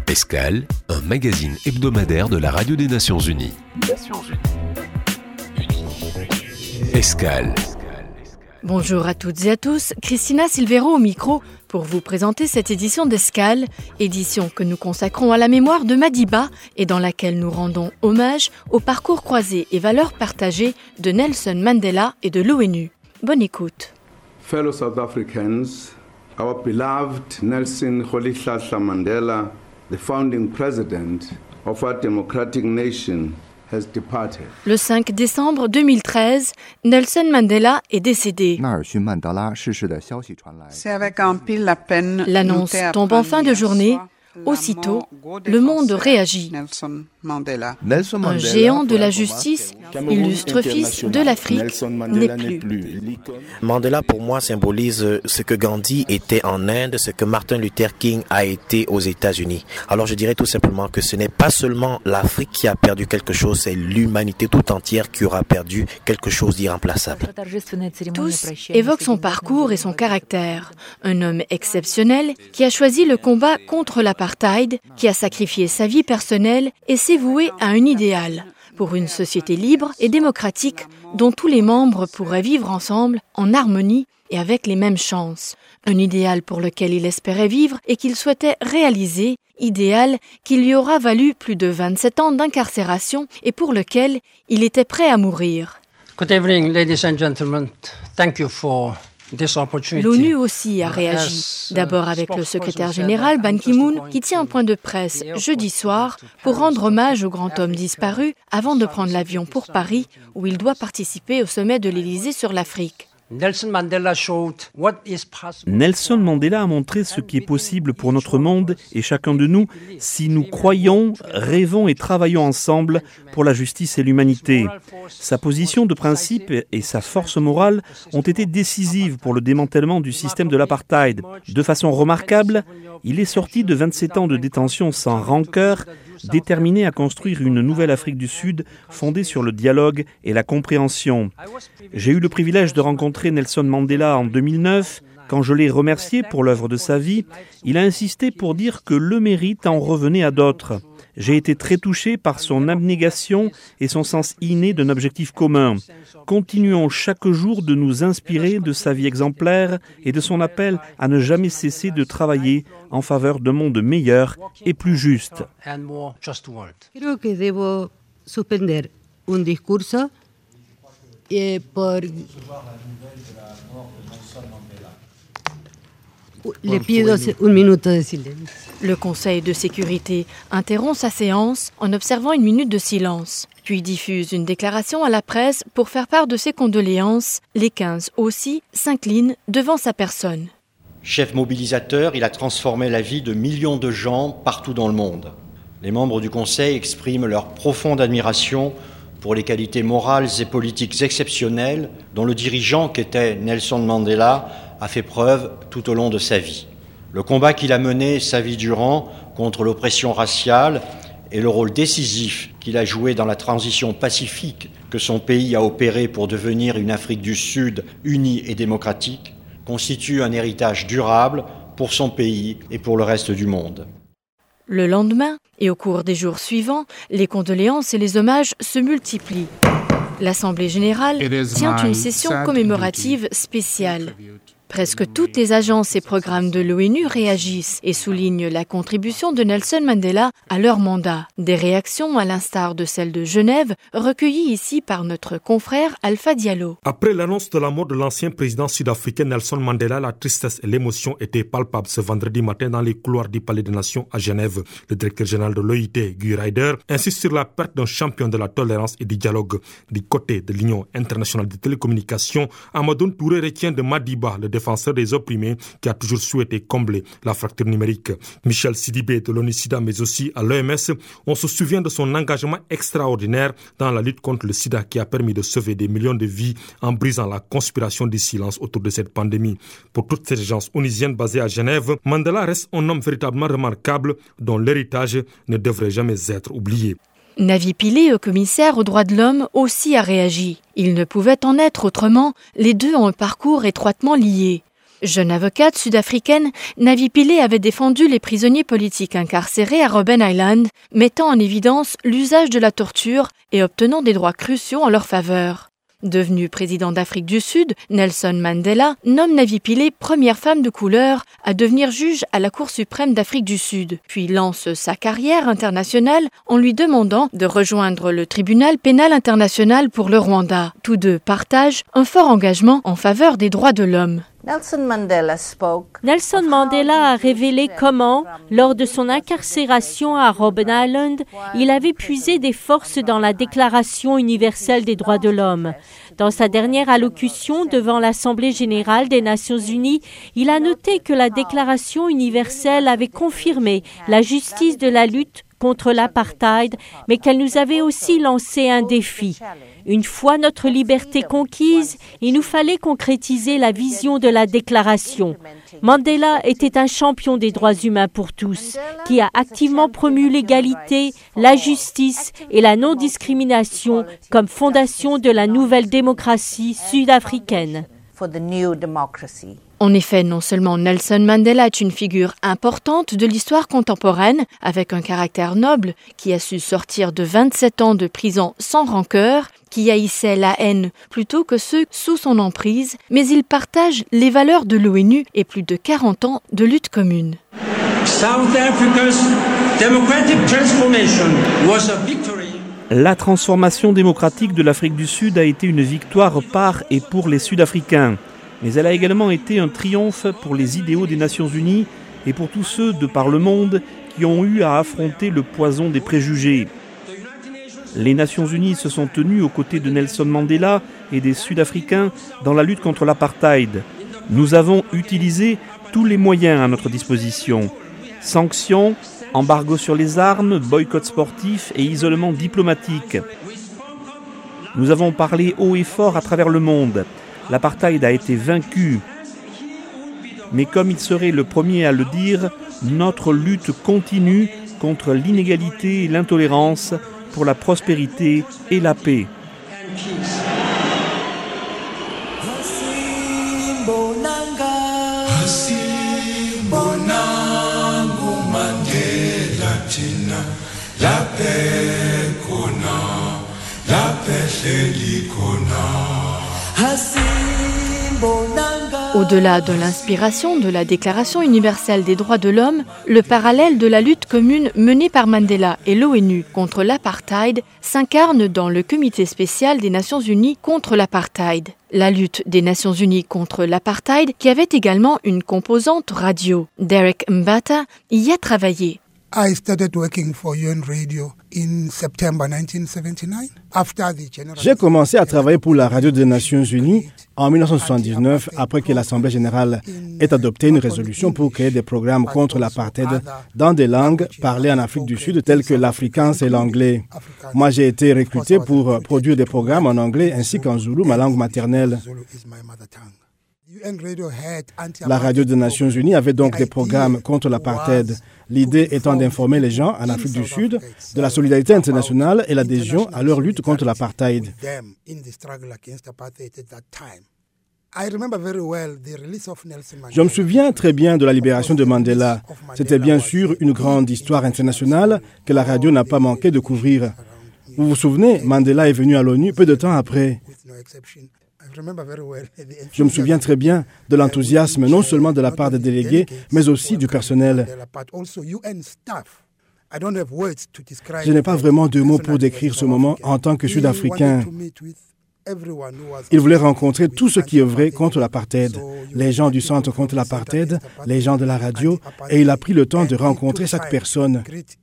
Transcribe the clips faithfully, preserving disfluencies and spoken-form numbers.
Escale, un magazine hebdomadaire de la Radio des Nations Unies. Nations Unies. Escale. Bonjour à toutes et à tous, Christina Silvero au micro pour vous présenter cette édition d'Escale, édition que nous consacrons à la mémoire de Madiba et dans laquelle nous rendons hommage au parcours croisé et valeurs partagées de Nelson Mandela et de l'ONU. Bonne écoute. Fellow South Africans, our beloved Nelson Rolihlahla Mandela, the founding president of our democratic nation, has departed. Le cinq décembre deux mille treize, Nelson Mandela est décédé. C'est avec un pile la peine. L'annonce tombe en fin de journée. Aussitôt, le monde réagit. Nelson Mandela. Un géant de la justice, illustre fils de l'Afrique, n'est plus. Mandela, pour moi, symbolise ce que Gandhi était en Inde, ce que Martin Luther King a été aux États-Unis. Alors je dirais tout simplement que ce n'est pas seulement l'Afrique qui a perdu quelque chose, c'est l'humanité tout entière qui aura perdu quelque chose d'irremplaçable. Tous évoquent son parcours et son caractère. Un homme exceptionnel qui a choisi le combat contre l'apartheid, qui a sacrifié sa vie personnelle et s'est voué à un idéal pour une société libre et démocratique dont tous les membres pourraient vivre ensemble en harmonie et avec les mêmes chances. Un idéal pour lequel il espérait vivre et qu'il souhaitait réaliser, idéal qui lui aura valu plus de vingt-sept ans d'incarcération et pour lequel il était prêt à mourir. Good evening, ladies and gentlemen. Thank you for L'ONU aussi a réagi, d'abord avec le secrétaire général Ban Ki-moon qui tient un point de presse jeudi soir pour rendre hommage au grand homme disparu avant de prendre l'avion pour Paris où il doit participer au sommet de l'Élysée sur l'Afrique. Nelson Mandela showed what is possible. Nelson Mandela a montré ce qui est possible pour notre monde et chacun de nous si nous croyons, rêvons et travaillons ensemble pour la justice et l'humanité. Sa position de principe et sa force morale ont été décisives pour le démantèlement du système de l'apartheid. De façon remarquable, il est sorti de vingt-sept ans de détention sans rancœur, déterminé à construire une nouvelle Afrique du Sud fondée sur le dialogue et la compréhension. J'ai eu le privilège de rencontrer Nelson Mandela en deux mille neuf. Quand je l'ai remercié pour l'œuvre de sa vie, il a insisté pour dire que le mérite en revenait à d'autres. J'ai été très touché par son abnégation et son sens inné d'un objectif commun. Continuons chaque jour de nous inspirer de sa vie exemplaire et de son appel à ne jamais cesser de travailler en faveur d'un monde meilleur et plus juste. Creo que debo suspender un discurso eh, por Le pido un minuto de silence. Le Conseil de sécurité interrompt sa séance en observant une minute de silence, puis diffuse une déclaration à la presse pour faire part de ses condoléances. Les quinze aussi s'inclinent devant sa personne. Chef mobilisateur, il a transformé la vie de millions de gens partout dans le monde. Les membres du Conseil expriment leur profonde admiration pour les qualités morales et politiques exceptionnelles dont le dirigeant qu'était Nelson Mandela a fait preuve tout au long de sa vie. Le combat qu'il a mené sa vie durant contre l'oppression raciale et le rôle décisif qu'il a joué dans la transition pacifique que son pays a opérée pour devenir une Afrique du Sud unie et démocratique constituent un héritage durable pour son pays et pour le reste du monde. Le lendemain et au cours des jours suivants, les condoléances et les hommages se multiplient. L'Assemblée générale tient une session commémorative spéciale. Presque toutes les agences et programmes de l'ONU réagissent et soulignent la contribution de Nelson Mandela à leur mandat. Des réactions, à l'instar de celle de Genève, recueillies ici par notre confrère Alpha Diallo. Après l'annonce de la mort de l'ancien président sud-africain Nelson Mandela, la tristesse et l'émotion étaient palpables ce vendredi matin dans les couloirs du Palais des Nations à Genève. Le directeur général de l'O I T, Guy Ryder, insiste sur la perte d'un champion de la tolérance et du dialogue. Du côté de l'Union internationale des télécommunications, Amadou Touré retient de Madiba, le défenseur des opprimés, qui a toujours souhaité combler la fracture numérique. Michel Sidibé de l'ONU-SIDA, mais aussi à l'O M S, on se souvient de son engagement extraordinaire dans la lutte contre le sida qui a permis de sauver des millions de vies en brisant la conspiration du silence autour de cette pandémie. Pour toutes ces agences onusiennes basées à Genève, Mandela reste un homme véritablement remarquable dont l'héritage ne devrait jamais être oublié. Navi Pillay, commissaire aux droits de l'homme, aussi a réagi. Il ne pouvait en être autrement, les deux ont un parcours étroitement lié. Jeune avocate sud-africaine, Navi Pillay avait défendu les prisonniers politiques incarcérés à Robben Island, mettant en évidence l'usage de la torture et obtenant des droits cruciaux en leur faveur. Devenu président d'Afrique du Sud, Nelson Mandela nomme Navi Pillay première femme de couleur à devenir juge à la Cour suprême d'Afrique du Sud, puis lance sa carrière internationale en lui demandant de rejoindre le tribunal pénal international pour le Rwanda. Tous deux partagent un fort engagement en faveur des droits de l'homme. Nelson Mandela spoke. Nelson Mandela a révélé comment, lors de son incarcération à Robben Island, il avait puisé des forces dans la Déclaration universelle des droits de l'homme. Dans sa dernière allocution devant l'Assemblée générale des Nations unies, il a noté que la Déclaration universelle avait confirmé la justice de la lutte contre l'apartheid, mais qu'elle nous avait aussi lancé un défi. Une fois notre liberté conquise, il nous fallait concrétiser la vision de la déclaration. Mandela était un champion des droits humains pour tous, qui a activement promu l'égalité, la justice et la non-discrimination comme fondation de la nouvelle démocratie sud-africaine. En effet, non seulement Nelson Mandela est une figure importante de l'histoire contemporaine, avec un caractère noble, qui a su sortir de vingt-sept ans de prison sans rancœur, qui haïssait la haine plutôt que ceux sous son emprise, mais il partage les valeurs de l'ONU et plus de quarante ans de lutte commune. South Africa's democratic transformation was a victory. La transformation démocratique de l'Afrique du Sud a été une victoire par et pour les Sud-Africains. Mais elle a également été un triomphe pour les idéaux des Nations Unies et pour tous ceux de par le monde qui ont eu à affronter le poison des préjugés. Les Nations Unies se sont tenues aux côtés de Nelson Mandela et des Sud-Africains dans la lutte contre l'apartheid. Nous avons utilisé tous les moyens à notre disposition. Sanctions, embargo sur les armes, boycott sportif et isolement diplomatique. Nous avons parlé haut et fort à travers le monde. L'apartheid a été vaincu. Mais comme il serait le premier à le dire, notre lutte continue contre l'inégalité et l'intolérance pour la prospérité et la paix. Au-delà de l'inspiration de la Déclaration universelle des droits de l'homme, le parallèle de la lutte commune menée par Mandela et l'ONU contre l'apartheid s'incarne dans le Comité spécial des Nations Unies contre l'apartheid. La lutte des Nations Unies contre l'apartheid qui avait également une composante radio. Derek Mbata y a travaillé. I started working for U N Radio in September nineteen seventy-nine. After the general... J'ai commencé à travailler pour la radio des Nations Unies en dix-neuf cent soixante-dix-neuf après que l'Assemblée générale ait adopté une résolution pour créer des programmes contre l'apartheid dans des langues parlées en Afrique du Sud telles que l'afrikaans et l'anglais. Moi, j'ai été recruté pour produire des programmes en anglais ainsi qu'en zoulou, ma langue maternelle. La radio des Nations Unies avait donc des programmes contre l'apartheid. L'idée étant d'informer les gens en Afrique du Sud de la solidarité internationale et l'adhésion à leur lutte contre l'apartheid. Je me souviens très bien de la libération de Mandela. C'était bien sûr une grande histoire internationale que la radio n'a pas manqué de couvrir. Vous vous souvenez, Mandela est venu à l'ONU peu de temps après. Je me souviens très bien de l'enthousiasme non seulement de la part des délégués, mais aussi du personnel. Je n'ai pas vraiment de mots pour décrire ce moment en tant que Sud-Africain. Il voulait rencontrer tous ceux qui œuvraient contre l'apartheid, les gens du Centre contre l'apartheid, les gens de la radio, et il a pris le temps de rencontrer chaque personne.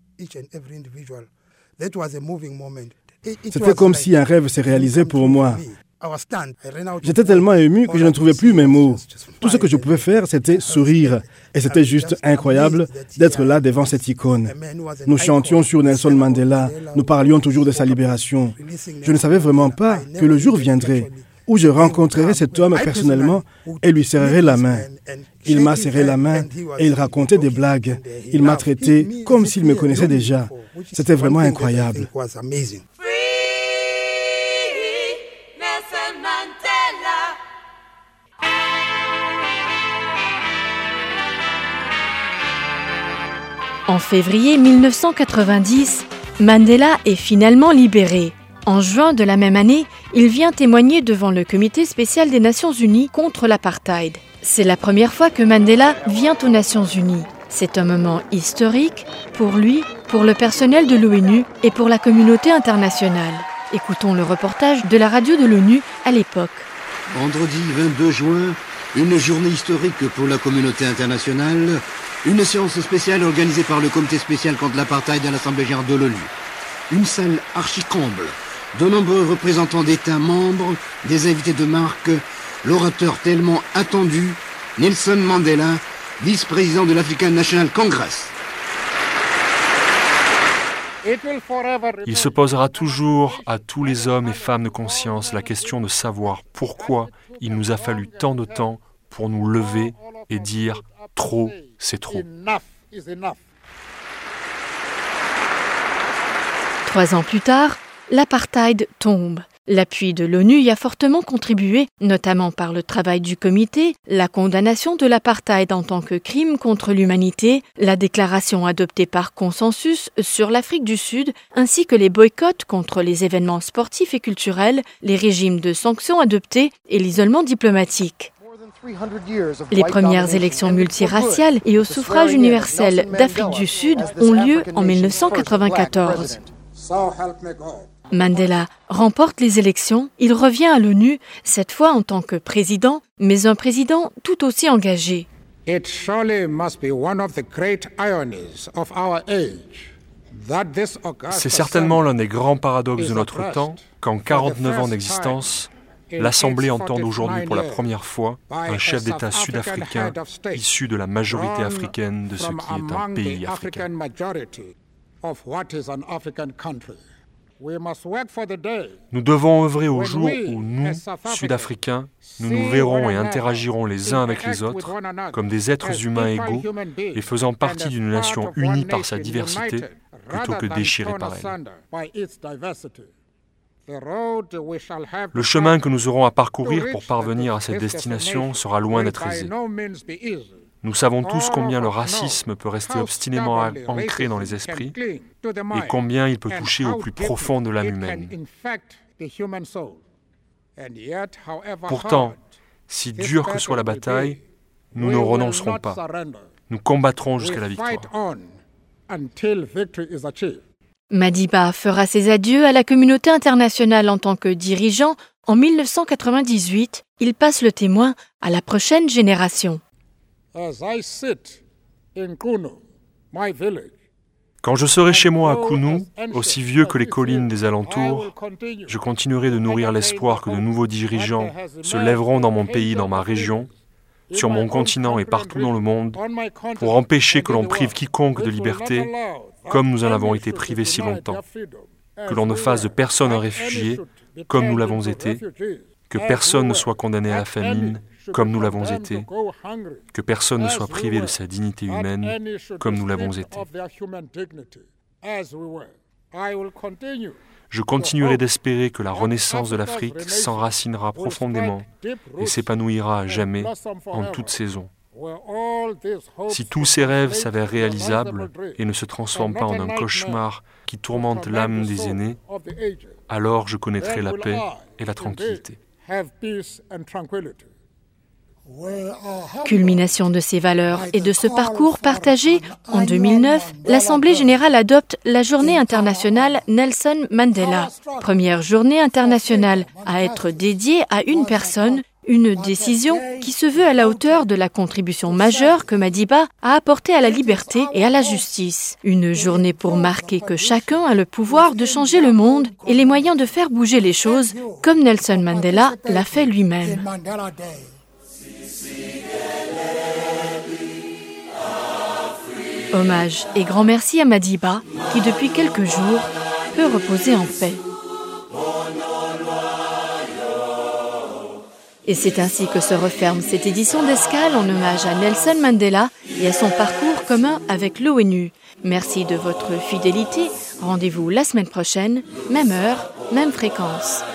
C'était comme si un rêve s'est réalisé pour moi. J'étais tellement ému que je ne trouvais plus mes mots. Tout ce que je pouvais faire, c'était sourire. Et c'était juste incroyable d'être là devant cette icône. Nous chantions sur Nelson Mandela, nous parlions toujours de sa libération. Je ne savais vraiment pas que le jour viendrait où je rencontrerais cet homme personnellement et lui serrerais la main. Il m'a serré la main et il racontait des blagues. Il m'a traité comme s'il me connaissait déjà. C'était vraiment incroyable. En février mille neuf cent quatre-vingt-dix, Mandela est finalement libéré. En juin de la même année, il vient témoigner devant le Comité spécial des Nations Unies contre l'apartheid. C'est la première fois que Mandela vient aux Nations Unies. C'est un moment historique pour lui, pour le personnel de l'ONU et pour la communauté internationale. Écoutons le reportage de la radio de l'ONU à l'époque. Vendredi vingt-deux juin, une journée historique pour la communauté internationale, une séance spéciale organisée par le Comité spécial contre l'apartheid à l'Assemblée générale de l'ONU. Une salle archi-comble, de nombreux représentants d'États membres, des invités de marque, l'orateur tellement attendu, Nelson Mandela, vice-président de l'African National Congress. Il se posera toujours à tous les hommes et femmes de conscience la question de savoir pourquoi il nous a fallu tant de temps pour nous lever et dire « trop, c'est trop ». Trois ans plus tard, l'apartheid tombe. L'appui de l'ONU y a fortement contribué, notamment par le travail du comité, la condamnation de l'apartheid en tant que crime contre l'humanité, la déclaration adoptée par consensus sur l'Afrique du Sud, ainsi que les boycotts contre les événements sportifs et culturels, les régimes de sanctions adoptés et l'isolement diplomatique. Les premières élections multiraciales et au suffrage universel d'Afrique du Sud ont lieu en mille neuf cent quatre-vingt-quatorze. Mandela remporte les élections, il revient à l'ONU, cette fois en tant que président, mais un président tout aussi engagé. C'est certainement l'un des grands paradoxes de notre temps qu'en quarante-neuf ans d'existence, l'Assemblée entende aujourd'hui pour la première fois un chef d'État sud-africain issu de la majorité africaine de ce qui est un pays africain. Nous devons œuvrer au jour où nous, Sud-Africains, nous nous verrons et interagirons les uns avec les autres comme des êtres humains égaux et faisant partie d'une nation unie par sa diversité plutôt que déchirée par elle. Le chemin que nous aurons à parcourir pour parvenir à cette destination sera loin d'être aisé. Nous savons tous combien le racisme peut rester obstinément ancré dans les esprits et combien il peut toucher au plus profond de l'âme humaine. Pourtant, si dure que soit la bataille, nous ne renoncerons pas. Nous combattrons jusqu'à la victoire. Madiba fera ses adieux à la communauté internationale en tant que dirigeant. En mille neuf cent quatre-vingt-dix-huit, il passe le témoin à la prochaine génération. Quand je serai chez moi à Kounou, aussi vieux que les collines des alentours, je continuerai de nourrir l'espoir que de nouveaux dirigeants se lèveront dans mon pays, dans ma région, sur mon continent et partout dans le monde, pour empêcher que l'on prive quiconque de liberté, comme nous en avons été privés si longtemps, que l'on ne fasse de personne un réfugié, comme nous l'avons été, que personne ne soit condamné à la famine, comme nous l'avons été, que personne ne soit privé de sa dignité humaine, comme nous l'avons été. Je continuerai d'espérer que la renaissance de l'Afrique s'enracinera profondément et s'épanouira à jamais, en toute saison. Si tous ces rêves s'avèrent réalisables et ne se transforment pas en un cauchemar qui tourmente l'âme des aînés, alors je connaîtrai la paix et la tranquillité. Culmination de ces valeurs et de ce parcours partagé, en deux mille neuf, l'Assemblée générale adopte la Journée internationale Nelson Mandela, première journée internationale à être dédiée à une personne, une décision qui se veut à la hauteur de la contribution majeure que Madiba a apportée à la liberté et à la justice. Une journée pour marquer que chacun a le pouvoir de changer le monde et les moyens de faire bouger les choses, comme Nelson Mandela l'a fait lui-même. Hommage et grand merci à Madiba, qui depuis quelques jours peut reposer en paix. Et c'est ainsi que se referme cette édition d'Escale en hommage à Nelson Mandela et à son parcours commun avec l'ONU. Merci de votre fidélité. Rendez-vous la semaine prochaine, même heure, même fréquence.